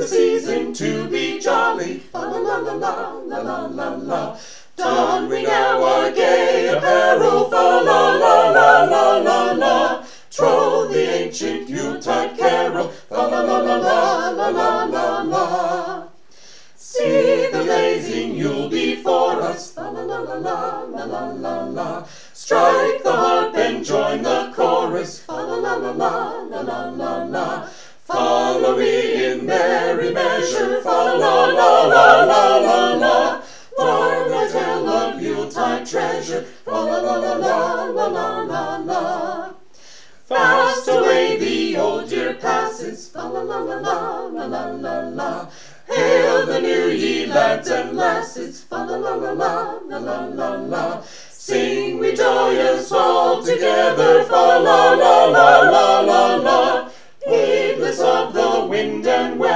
season to be jolly. Fa la la la la la la la la. Don we now our gay apparel. Fa la la la la la la. Troll the ancient Yuletide carol. Fa la la la la la la la la. See the blazing Yule before us. Fa la la la la la la la la. Strike the harp and join the chorus. Fa la la la la la la la la. Follow we in merry measure. Fa la la la la la la. Learn the tale of Yuletide treasure. Fa la la la la la la la la. Fast away the old year passes. Fa la la la la la la la la. Hail the new ye lads and lasses. Fa la la la la la la la la. Sing we joyous all together. Fa la la la la la la. Heedless of the wind and weather.